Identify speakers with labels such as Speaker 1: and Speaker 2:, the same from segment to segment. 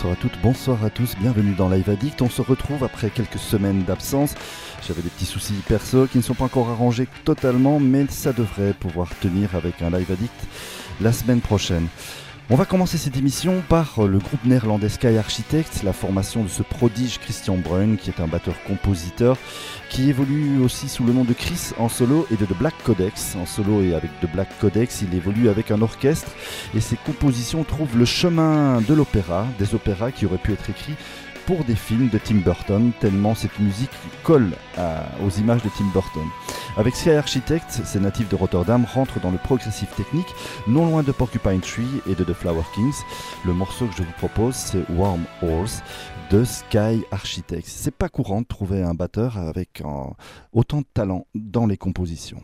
Speaker 1: bonsoir à toutes, bonsoir à tous, bienvenue dans Live Addict. On se retrouve après quelques semaines d'absence. J'avais des petits soucis perso qui ne sont pas encore arrangés totalement, mais ça devrait pouvoir tenir avec un Live Addict la semaine prochaine. On va commencer cette émission par le groupe néerlandais Sky Architects, la formation de ce prodige Christian Bruyn, qui est un batteur-compositeur, qui évolue aussi sous le nom de Chris en solo et de The Black Codex. En solo et avec The Black Codex, il évolue avec un orchestre et ses compositions trouvent le chemin de l'opéra, des opéras qui auraient pu être écrits pour des films de Tim Burton, tellement cette musique colle aux images de Tim Burton. Avec Sky Architects, ces natifs de Rotterdam rentrent dans le progressif technique, non loin de Porcupine Tree et de The Flower Kings. Le morceau que je vous propose, c'est Warm Horse de Sky Architects. C'est pas courant de trouver un batteur avec autant de talent dans les compositions.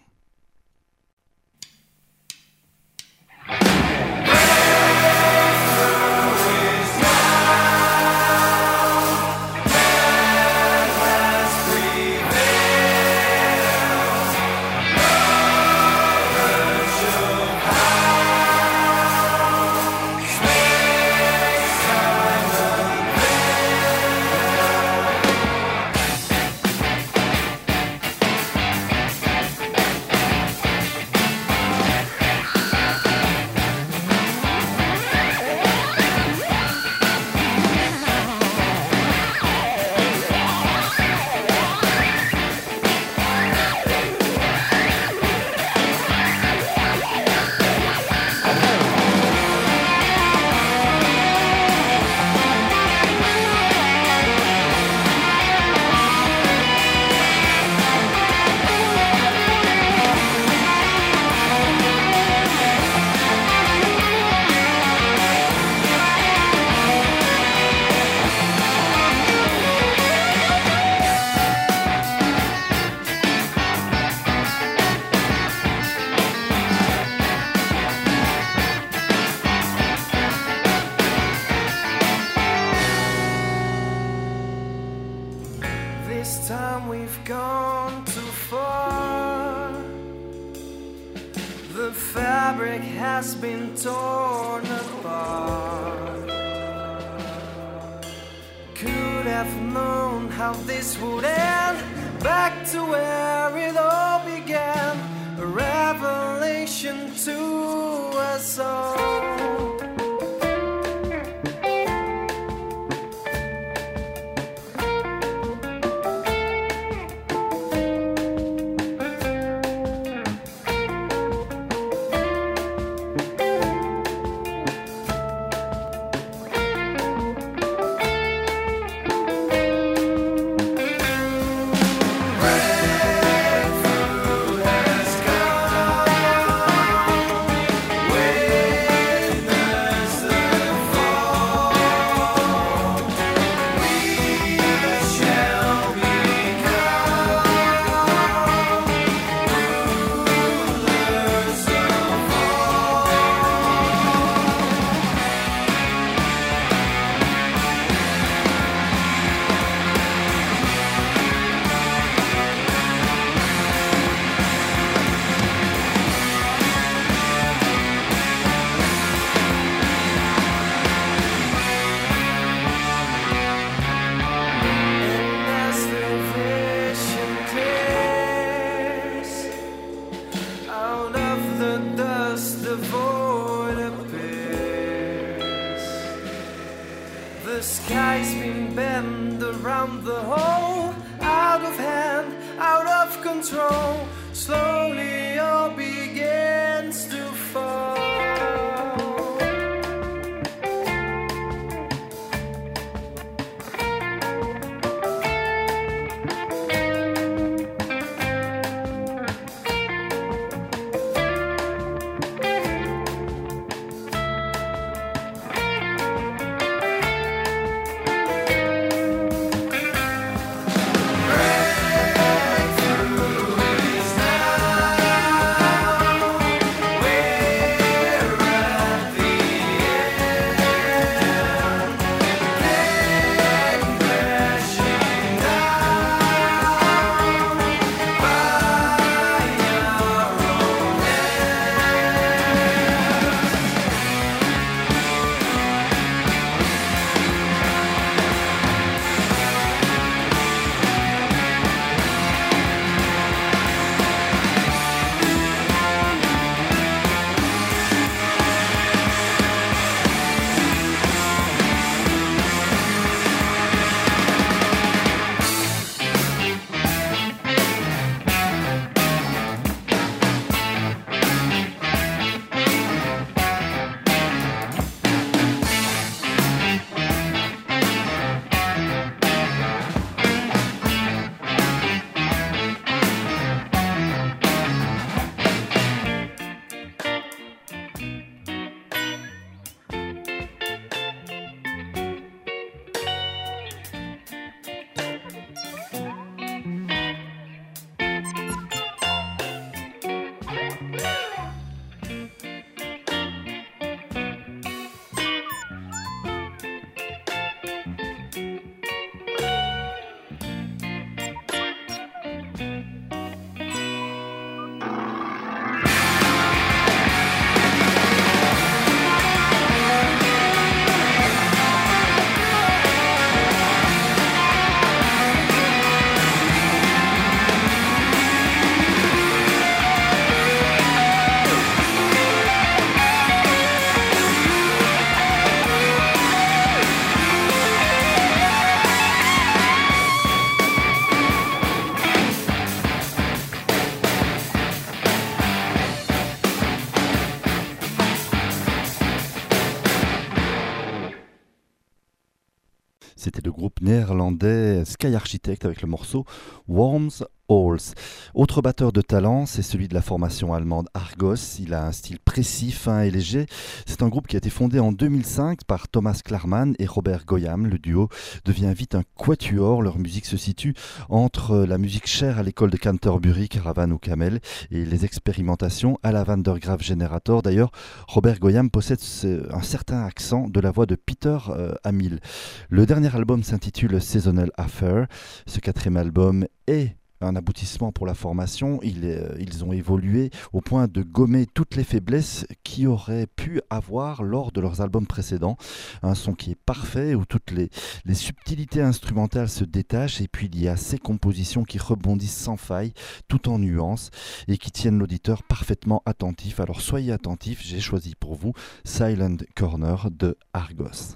Speaker 1: C'était le groupe néerlandais Sky Architect avec le morceau Worms Halls. Autre batteur de talent, c'est celui de la formation allemande Argos. Il a un style précis, fin et léger. C'est un groupe qui a été fondé en 2005 par Thomas Klarman et Robert Goyam. Le duo devient vite un quatuor. Leur musique se situe entre la musique chère à l'école de Canterbury, Caravan ou Camel, et les expérimentations à la Van der Graaf Generator. D'ailleurs, Robert Goyam possède un certain accent de la voix de Peter Hamill. Le dernier album s'intitule Seasonal Affair. Ce quatrième album est un aboutissement pour la formation. Ils ont évolué au point de gommer toutes les faiblesses qu'ils auraient pu avoir lors de leurs albums précédents. Un son qui est parfait, où toutes les subtilités instrumentales se détachent, et puis il y a ces compositions qui rebondissent sans faille, tout en nuances, et qui tiennent l'auditeur parfaitement attentif. Alors soyez attentifs, j'ai choisi pour vous Silent Corner de Argos.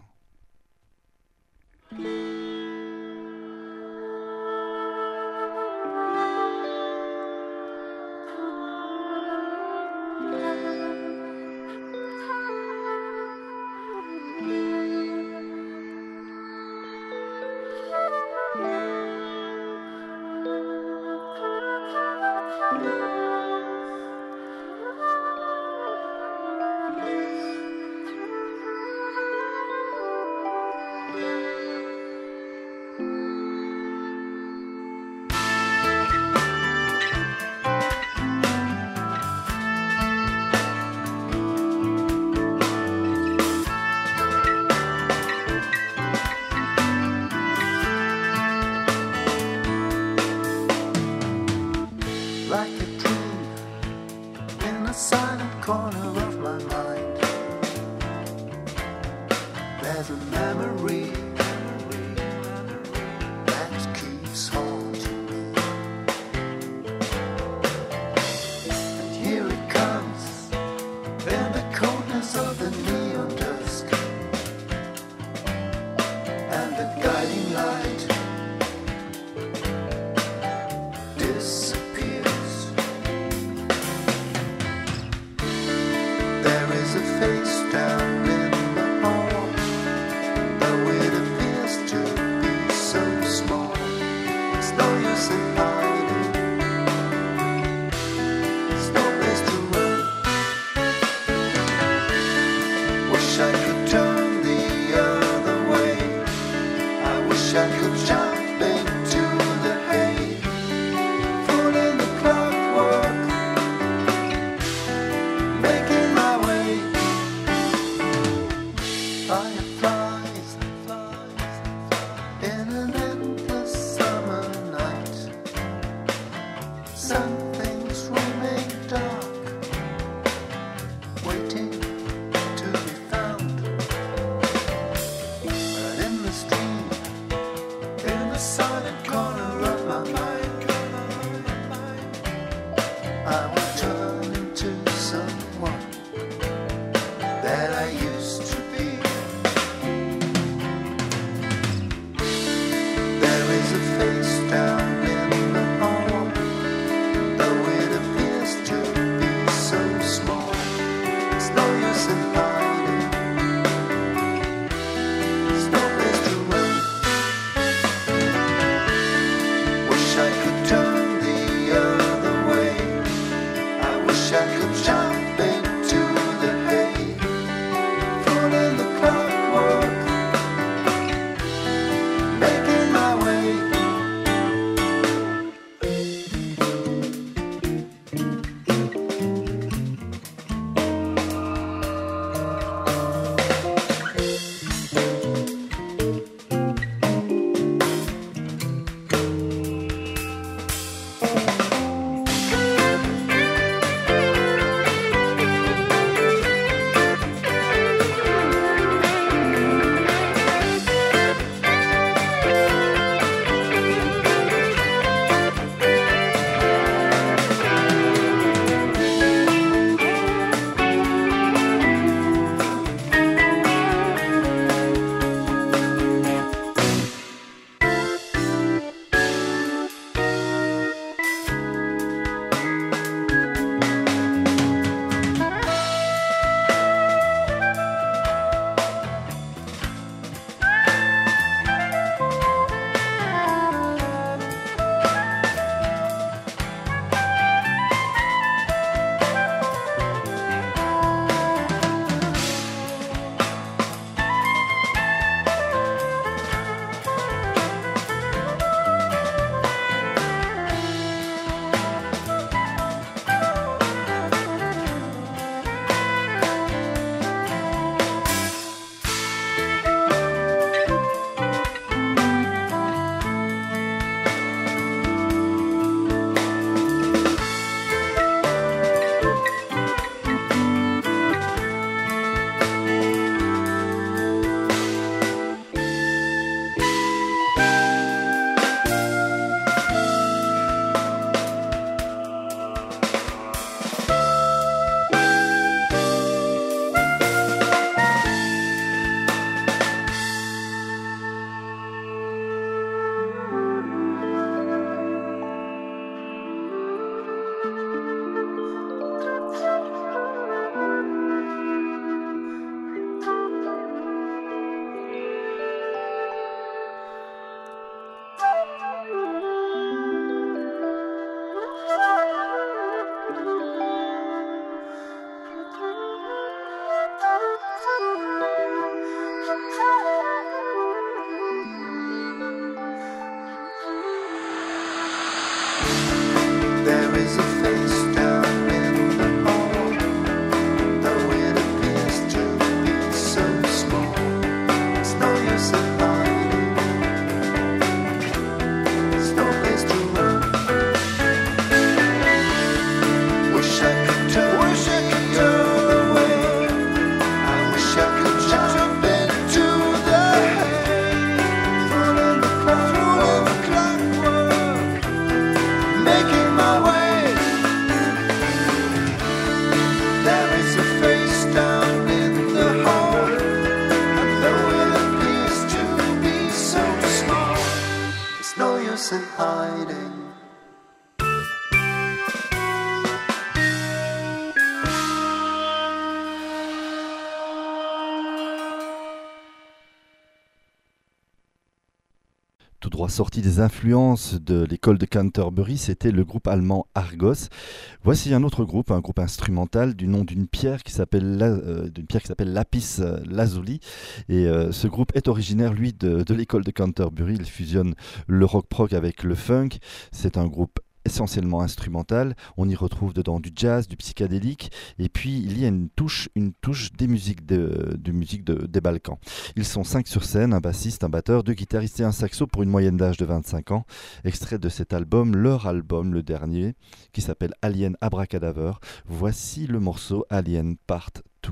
Speaker 1: groupe sorti des influences de l'école de Canterbury, c'était le groupe allemand Argos. Voici un autre groupe, un groupe instrumental du nom d'une pierre qui s'appelle Lapis Lazuli. Et ce groupe est originaire, lui, de l'école de Canterbury. Il fusionne le rock prog avec le funk. C'est un groupe essentiellement instrumental. On y retrouve dedans du jazz, du psychédélique, et puis il y a une touche des musiques des Balkans. Ils sont 5 sur scène, un bassiste, un batteur, 2 guitaristes et un saxo pour une moyenne d'âge de 25 ans. Extrait de cet album, leur album, le dernier, qui s'appelle Alien Abracadaver. Voici le morceau Alien Part 2.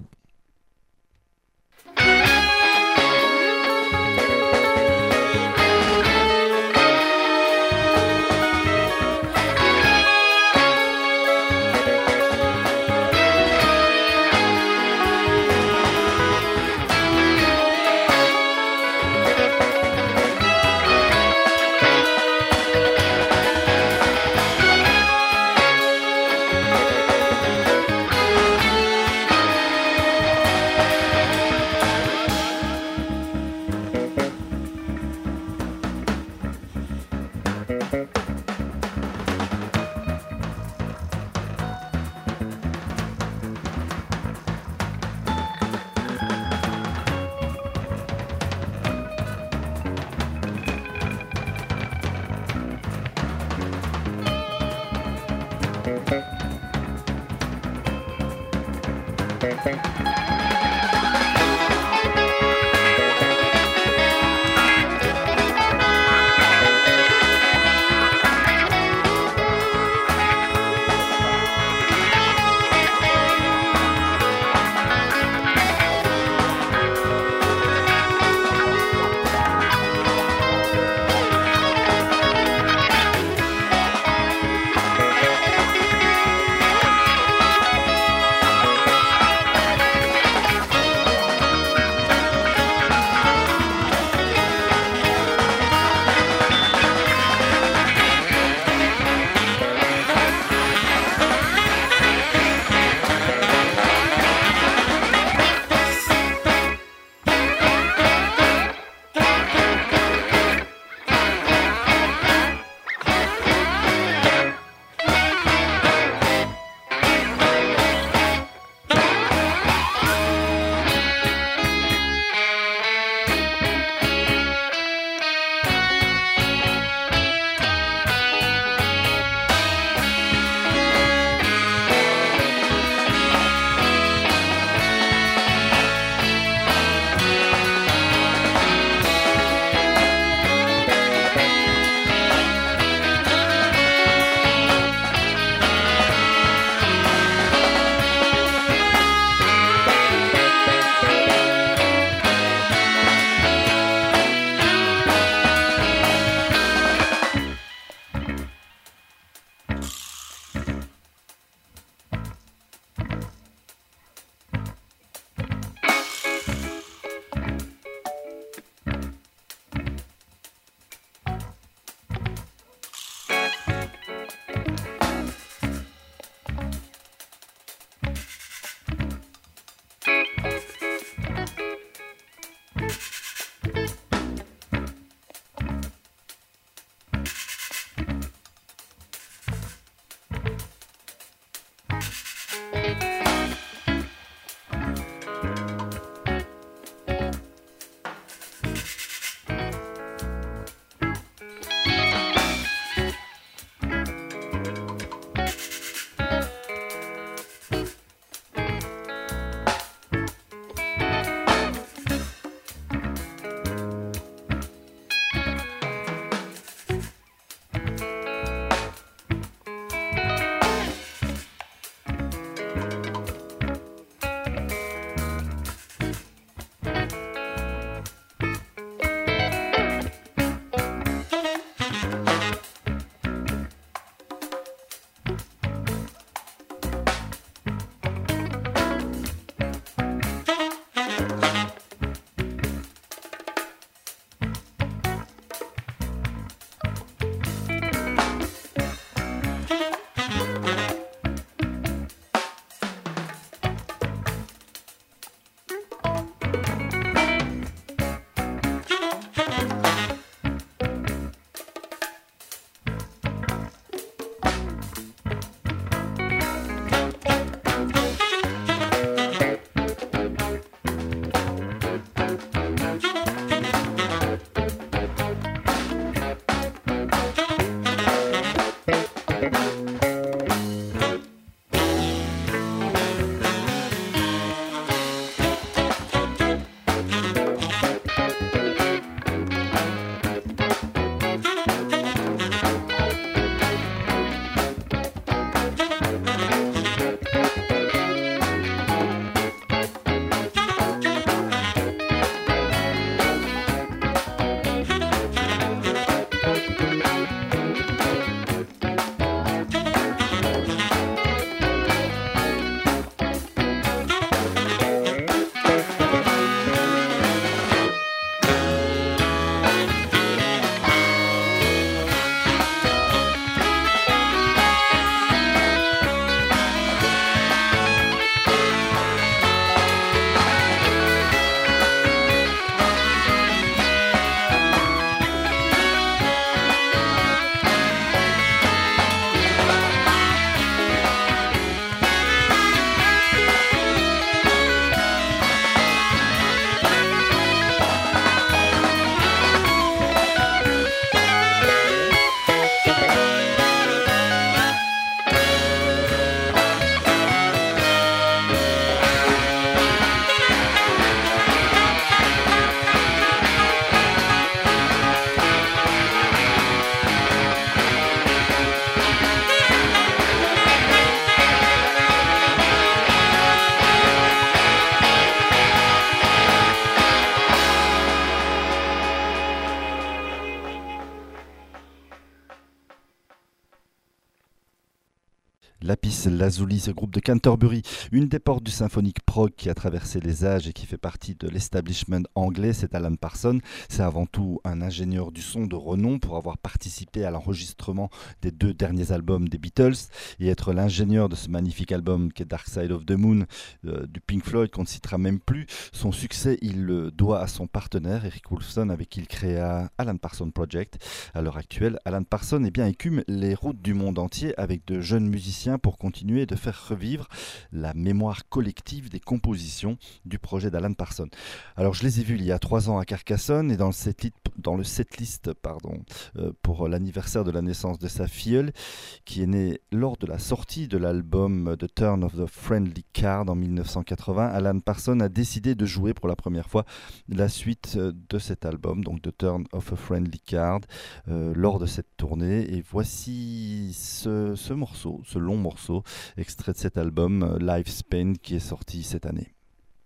Speaker 1: Lapis Lazuli, ce groupe de Canterbury, une des portes du symphonique prog qui a traversé les âges et qui fait partie de l'establishment anglais, c'est Alan Parsons. C'est avant tout un ingénieur du son de renom pour avoir participé à l'enregistrement des 2 derniers albums des Beatles et être l'ingénieur de ce magnifique album qui est Dark Side of the Moon du Pink Floyd qu'on ne citera même plus. Son succès, il le doit à son partenaire Eric Woolfson avec qui il créa Alan Parsons Project. À l'heure actuelle, Alan Parsons écume les routes du monde entier avec de jeunes musiciens pour continuer de faire revivre la mémoire collective des compositions du projet d'Alan Parsons. Alors je les ai vus il y a 3 ans à Carcassonne et dans le setlist pour l'anniversaire de la naissance de sa filleule qui est née lors de la sortie de l'album The Turn of the Friendly Card en 1980. Alan Parsons a décidé de jouer pour la première fois la suite de cet album, donc The Turn of a Friendly Card, lors de cette tournée. Et voici ce morceau, ce long morceau, extrait de cet album Lifespan qui est sorti cette année.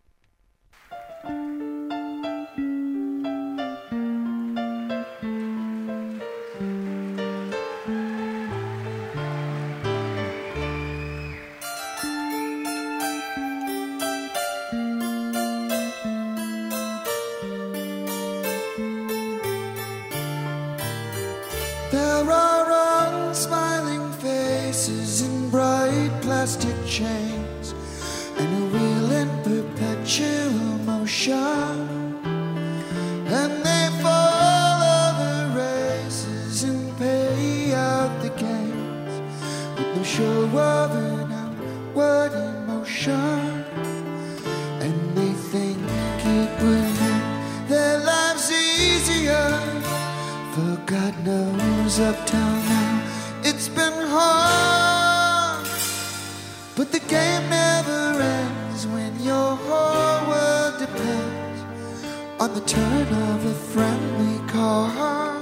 Speaker 2: There are unsmiling faces in bright plastic chains and a wheel in perpetual motion, and they follow the races and pay out the games with no show of an outward emotion, and they think it will make their lives easier. For God knows up till now it's been hard, but the game never ends when your whole world depends on the turn of a friendly card.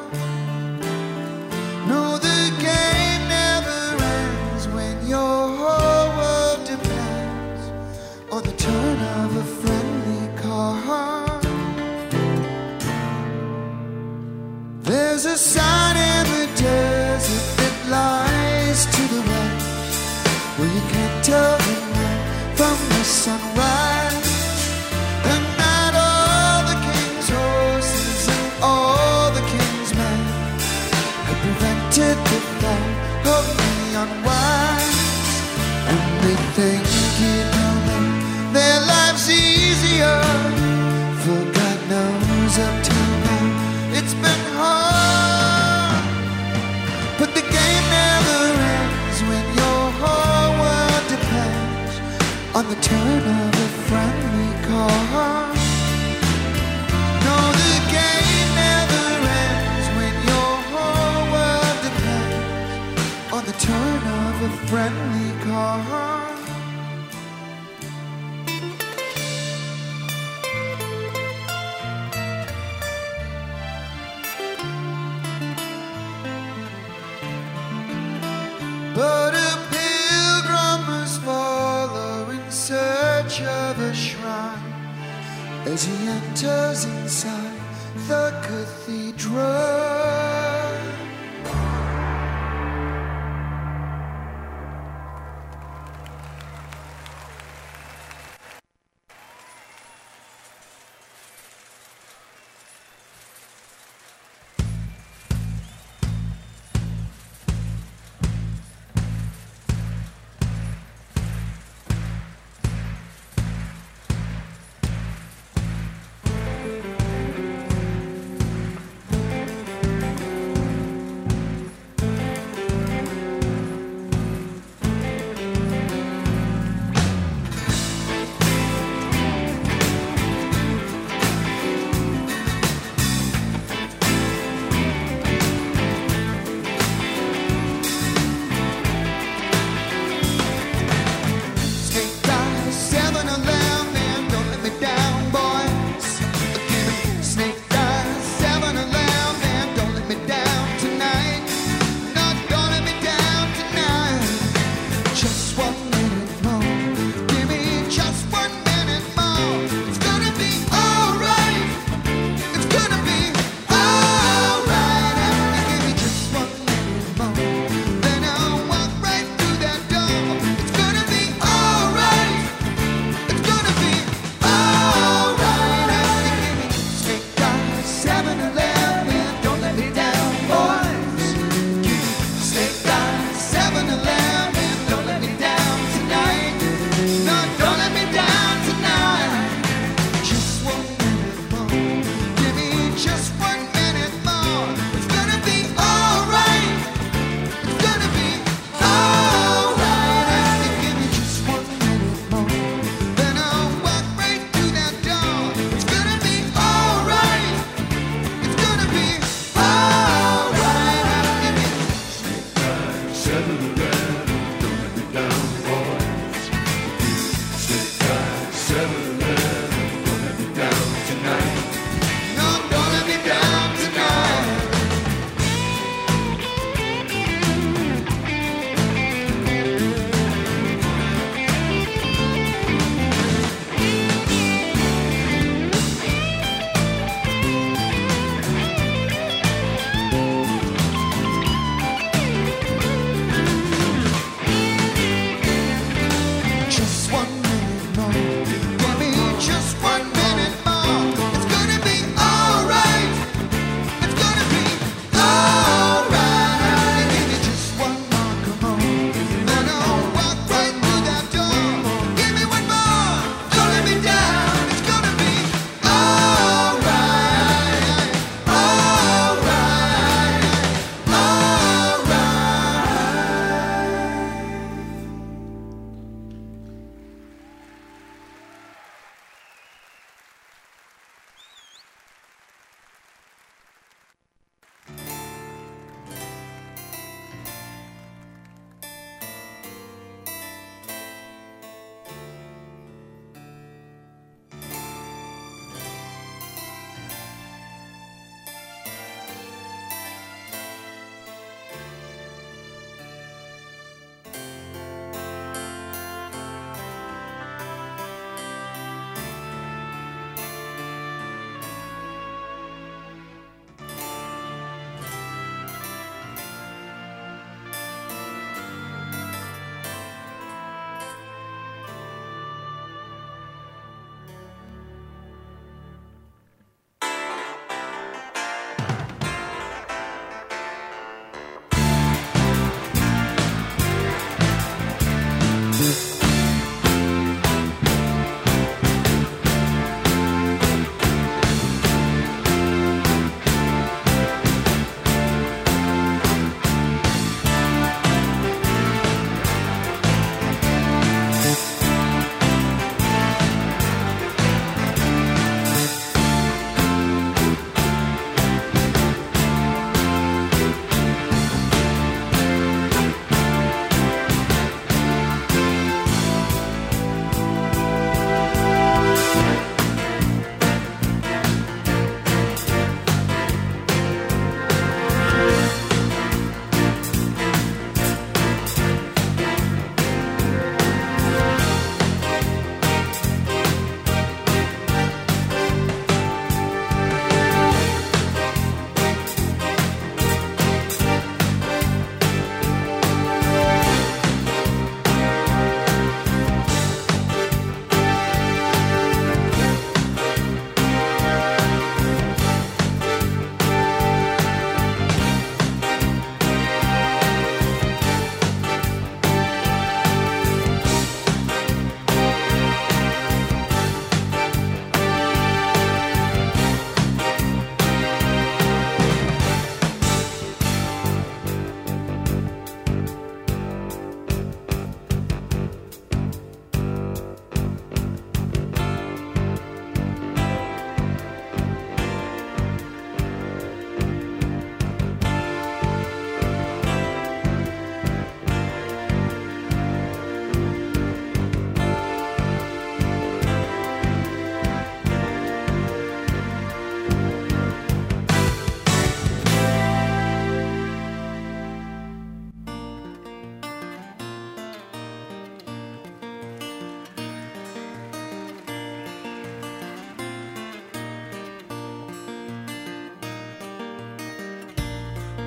Speaker 2: No, the game never ends when your whole world depends on the turn of a friendly card. There's a sign in the desert that lies to the west, where you can't tell the night from the sunrise, and that all the king's horses and all the king's men have prevented the fall of the unwise, and they think it'll make their lives easier. For God knows up till now it's been hard, but the game never ends when your whole world depends on the turn of a friendly card. No, the game never ends when your whole world depends on the turn of a friendly card. But a pilgrim must follow in search of a shrine as he enters inside the cathedral.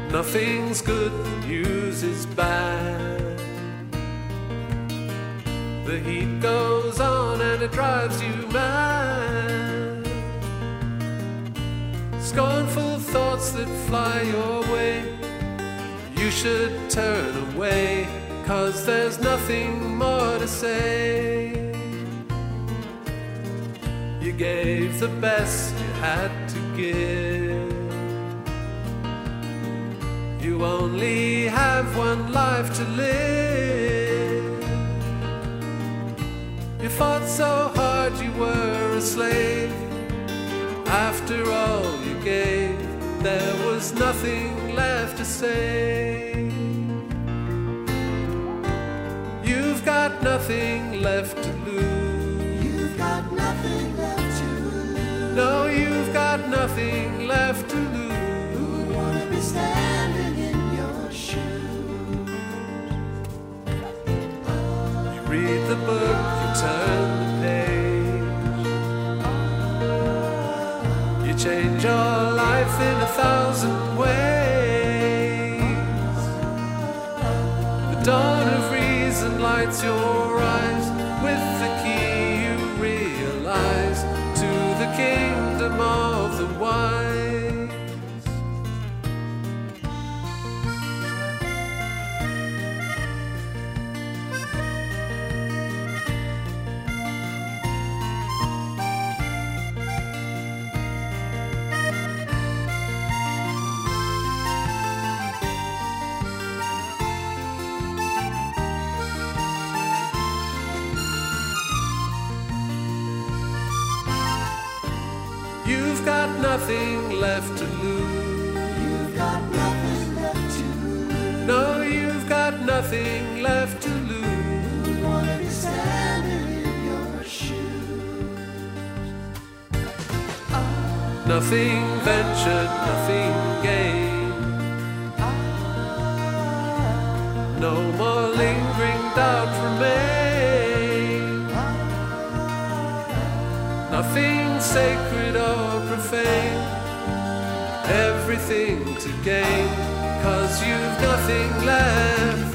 Speaker 3: Nothing's good, the news is bad. The heat goes on and it drives you mad. Scornful thoughts that fly your way, you should turn away, 'cause there's nothing more to say. You gave the best you had to give. You only have one life to live. You fought so hard you were a slave. After all you gave, there was nothing left to say. You've got nothing left to lose.
Speaker 2: You've got nothing left to lose.
Speaker 3: No, you've got nothing left to lose.
Speaker 2: Who would want to be standing in your shoes?
Speaker 3: You read the book, you turn the page. You change your life in 1,000 ways. The dawn of reason lights your eyes. With the key you realize to the kingdom of the wise. You've got nothing left to lose.
Speaker 2: You've got nothing left to lose.
Speaker 3: No, you've got nothing left to lose.
Speaker 2: Who would want to be standing in your shoes?
Speaker 3: Nothing ventured, nothing gained. No more lingering doubt remains. Nothing sacred or profane. Everything to gain, 'cause you've nothing left.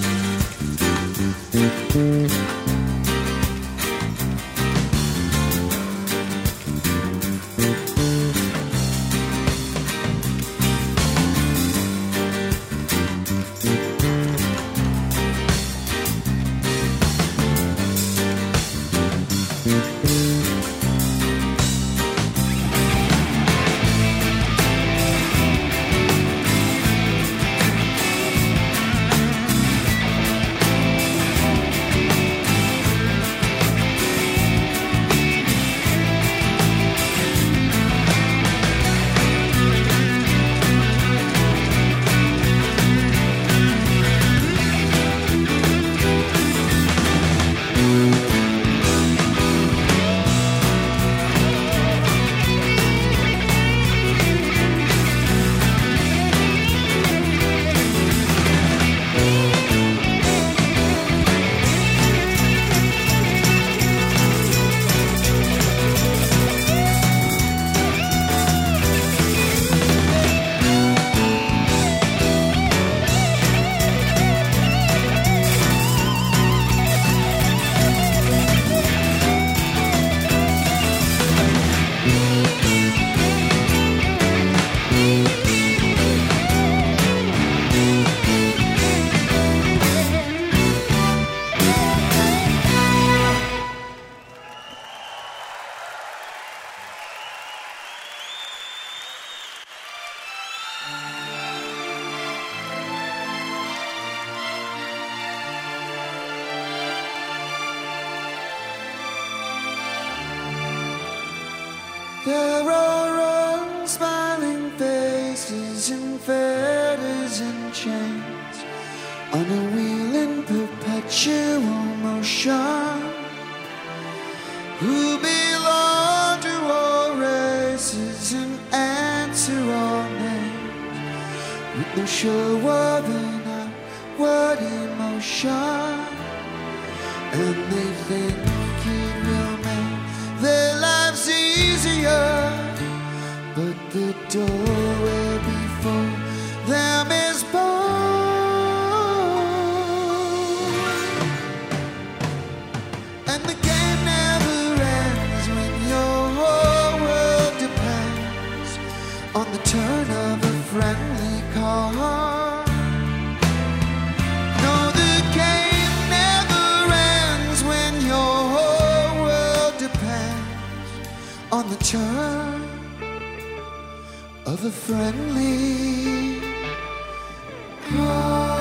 Speaker 2: There are unsmiling faces and fetters and chains on a wheel in perpetual motion, who belong to all races and answer all names with no sure whether or what emotion, and they think it will make their lives easier, but the doorway before them return of a friendly heart.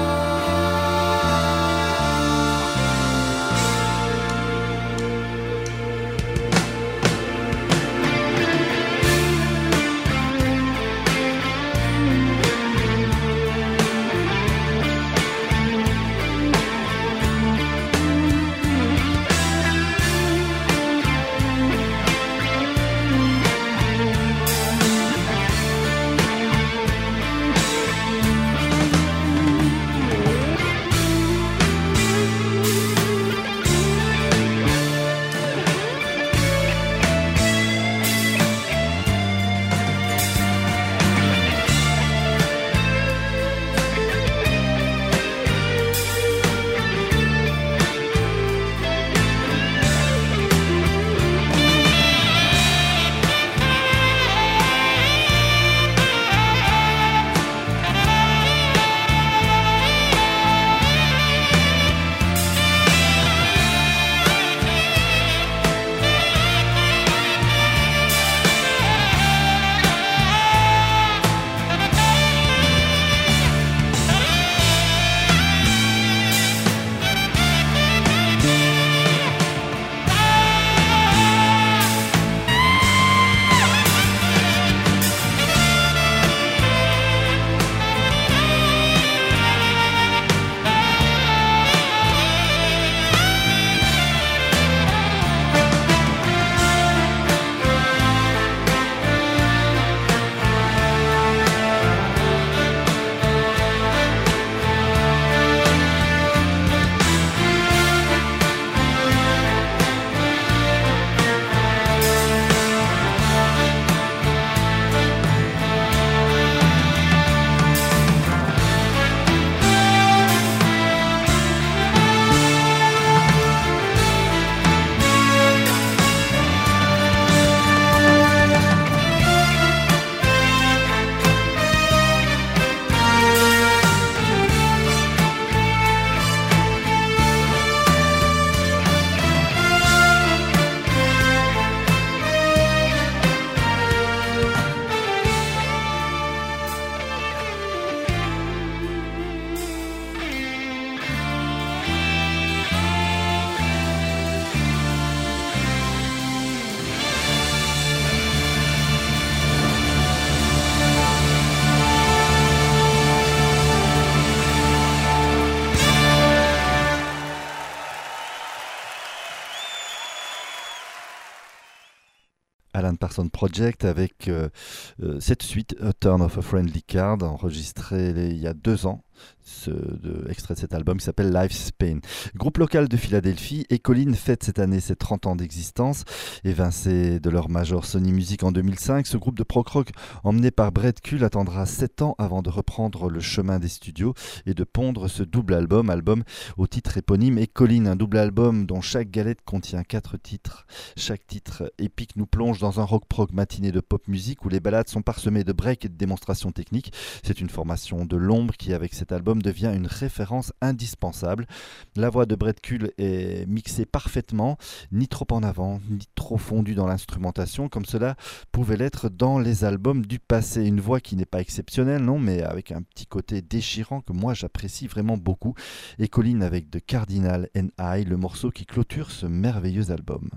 Speaker 1: Alan Parsons Project avec cette suite A Turn of a Friendly Card enregistrée il y a 2 ans. Extrait de cet album qui s'appelle Life's Pain. Groupe local de Philadelphie, Echoline fête cette année ses 30 ans d'existence. Évincé de leur major Sony Music en 2005, ce groupe de prog-rock emmené par Brett Kuhl attendra 7 ans avant de reprendre le chemin des studios et de pondre ce double album au titre éponyme Echoline, un double album dont chaque galette contient 4 titres. Chaque titre épique nous plonge dans un rock-prog matiné de pop music où les ballades sont parsemées de breaks et de démonstrations techniques. C'est une formation de l'ombre qui, avec cet album, devient une référence indispensable. La voix de Brett Kuhl est mixée parfaitement, ni trop en avant, ni trop fondue dans l'instrumentation, comme cela pouvait l'être dans les albums du passé. Une voix qui n'est pas exceptionnelle, non, mais avec un petit côté déchirant que moi j'apprécie vraiment beaucoup. Echoline avec The Cardinal and I, le morceau qui clôture ce merveilleux album.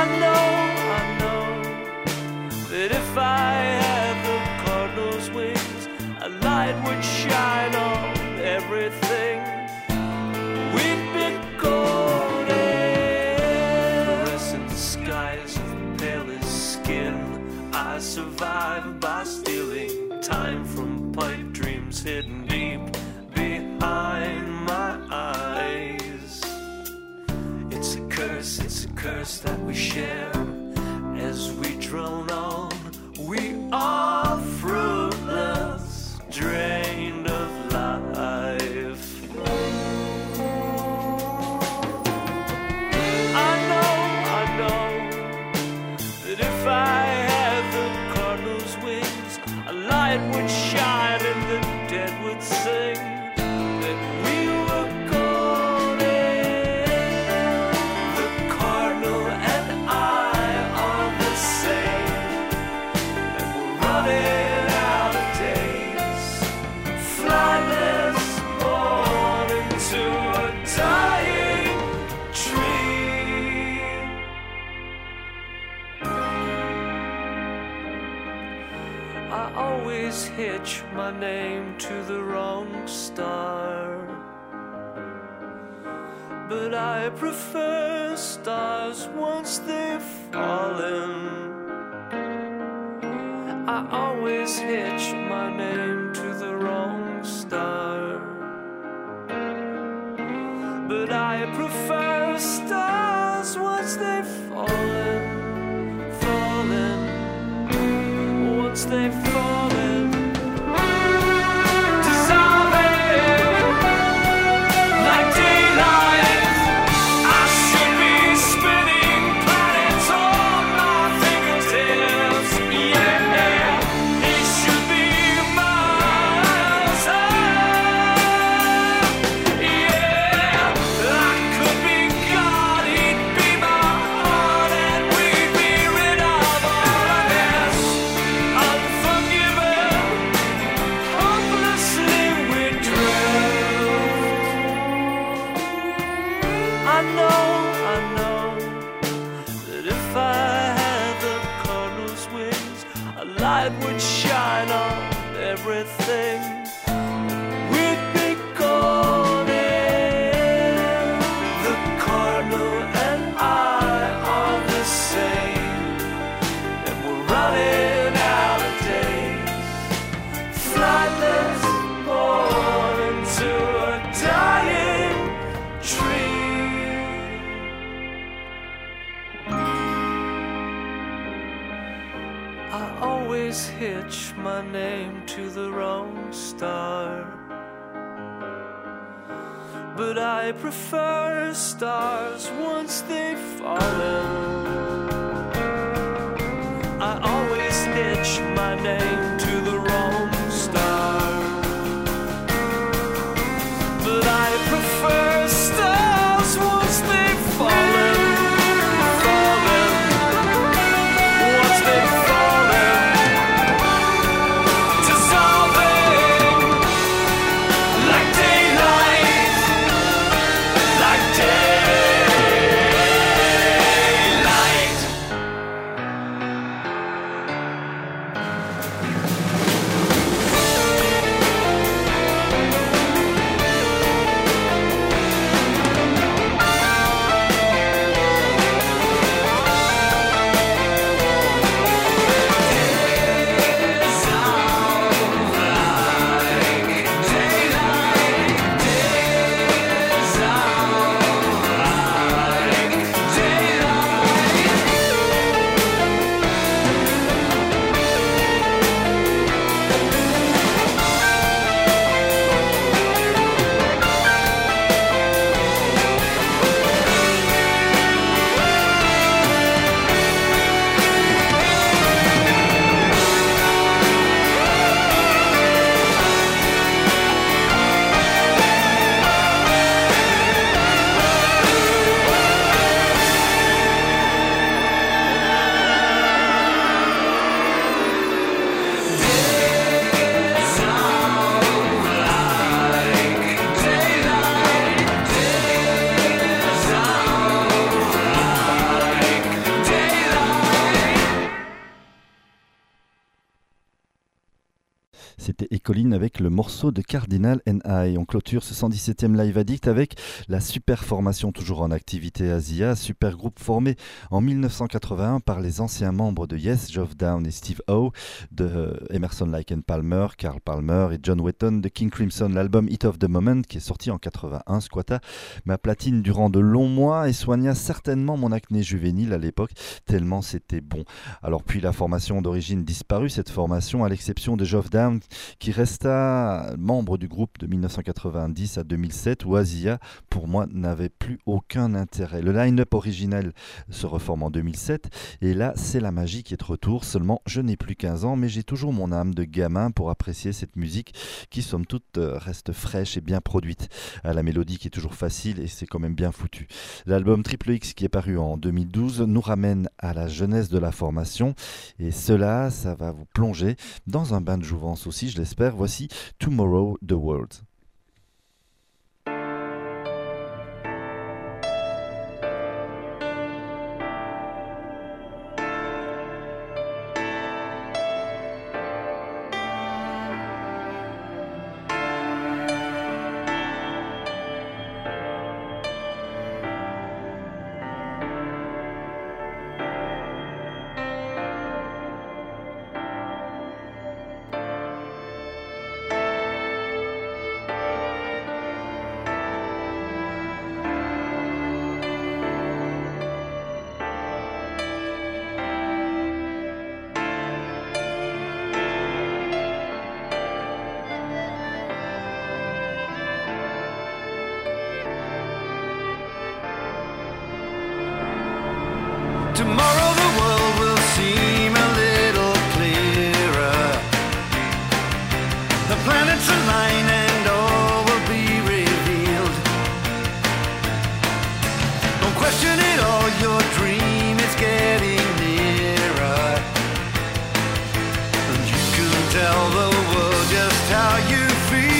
Speaker 3: I know that if I had the cardinal's wings, a light would shine on everything. We'd be golden. Fluorescent skies of palest skin. I survive by stealing time from pipe dreams hidden deep behind my eyes. It's a curse that we share as we drone on. We are fruitless, drained of life. I know that if I had the cardinal's wings, a light would shine and the dead would sing that we were golden. The cardinal and I are the same, and we're running out of days, flightless, born into a dying tree. I always hitch my name to the wrong star, but I prefer stars once they've fallen. I always hitch my name to the wrong star, but I prefer stars once they've fallen, once they've fallen, dissolving like daylight. I should be spinning planets on my fingertips. Yeah, it should be miles high. Yeah, I could be God, he'd be my heart, and we'd be rid of all of this. Unforgiven, hopelessly we drift. I know that if I had the cardinal's wings, a light would shine on everything. We'd be golden. The cardinal and I are the same, and we're running out of days, flightless, born into a dying tree. I always hitch my name to the wrong star, but I prefer stars once they've fallen. I always hitch my name to the wrong star, but I prefer stars once they've fallen, once they've fallen, dissolving like daylight, like daylight.
Speaker 1: Collins avec le morceau de Cardinal and I. On clôture ce 117e Live Addict avec la super formation toujours en activité Asia, super groupe formé en 1981 par les anciens membres de Yes, Geoff Down et Steve Howe, de Emerson, Lake and Palmer, Carl Palmer et John Wetton de King Crimson. L'album Hit of the Moment qui est sorti en 81 squatta ma platine durant de longs mois et soigna certainement mon acné juvénile à l'époque, tellement c'était bon. Alors puis la formation d'origine disparue, cette formation à l'exception de Geoff Down qui resta membre du groupe de 1990 à 2007 où Asia pour moi n'avait plus aucun intérêt. Le line-up original se reforme en 2007 et là c'est la magie qui est de retour, seulement je n'ai plus 15 ans mais j'ai toujours mon âme de gamin pour apprécier cette musique qui somme toute reste fraîche et bien produite, à la mélodie qui est toujours facile et c'est quand même bien foutu. L'album Triple X qui est paru en 2012 nous ramène à la jeunesse de la formation et cela, ça va vous plonger dans un bain de jouvence aussi, je l'espère. Voici Tomorrow the World.
Speaker 2: Tomorrow the world will seem a little clearer. The planets align and all will be revealed. Don't question it all, your dream is getting nearer. And you can tell the world just how you feel.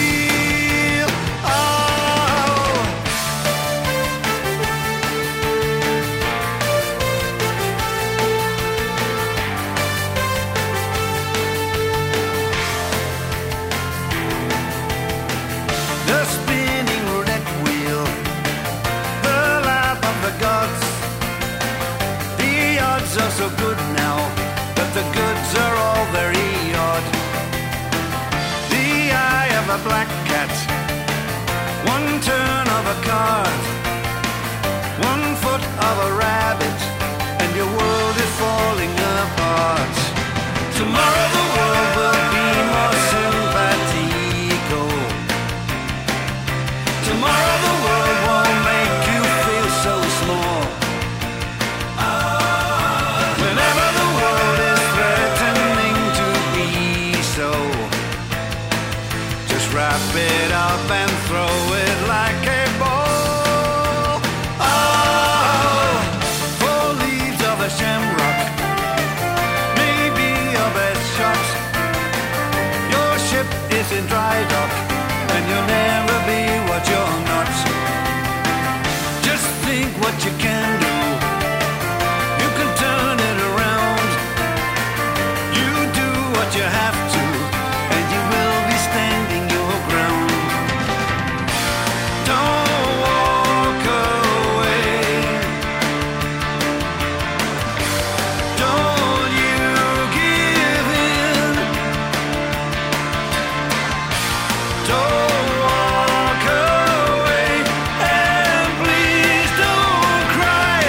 Speaker 2: Are so good now, but the goods are all very odd. The eye of a black cat, one turn of a card, 1 foot of a rabbit, and your world is falling apart. Tomorrow the world will be more simpatico. Tomorrow the world won't make you feel so small. Wrap it up and throw it like a ball. Oh, 4 leaves of a shamrock, maybe your best shot. Your ship is in dry dock, and you'll never be what you're not. Just think what you can do. You can turn it around. You do what you have to, and you will be standing. Cry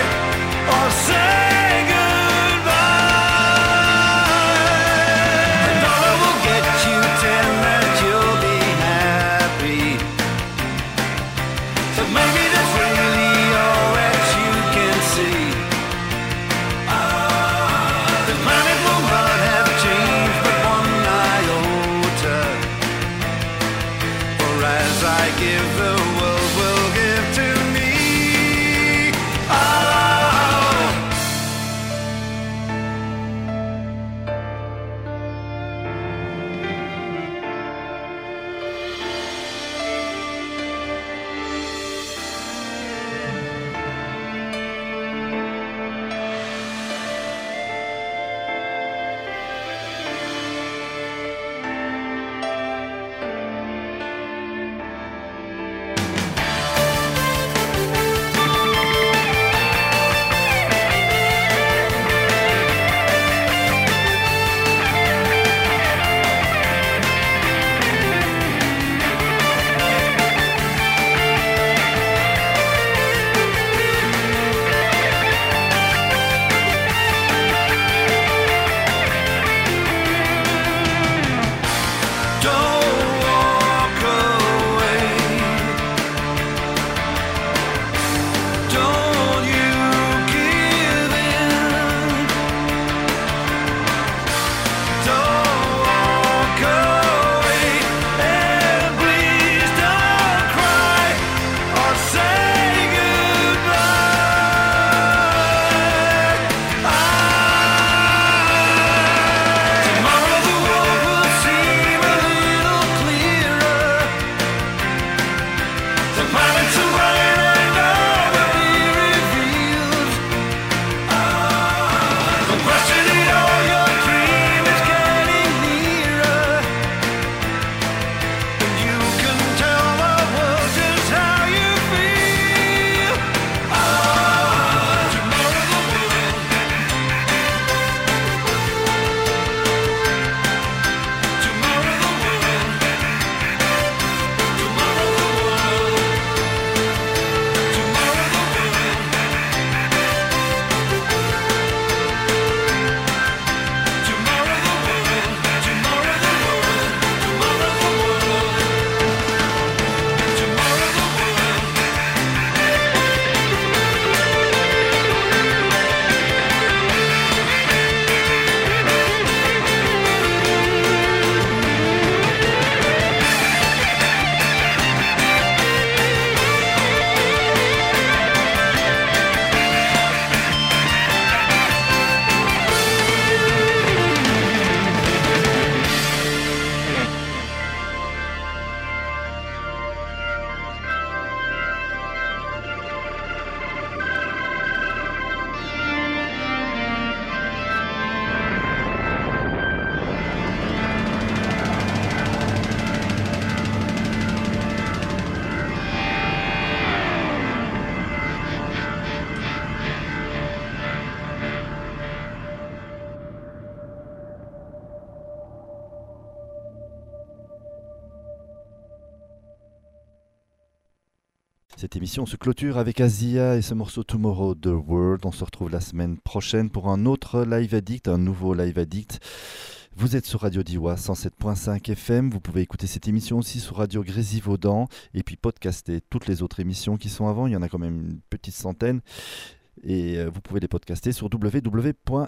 Speaker 1: Cette émission se clôture avec Asia et ce morceau Tomorrow the World. On se retrouve la semaine prochaine pour un autre Live Addict, un nouveau Live Addict. Vous êtes sur Radio Diois 107.5 FM. Vous pouvez écouter cette émission aussi sur Radio Grésivaudan et puis podcaster toutes les autres émissions qui sont avant. Il y en a quand même une petite centaine. Et vous pouvez les podcaster sur www.rdwa.fr.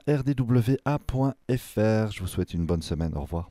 Speaker 1: Je vous souhaite une bonne semaine. Au revoir.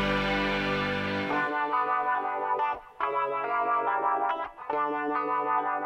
Speaker 4: La la la la la la la la la la la la la la la la la la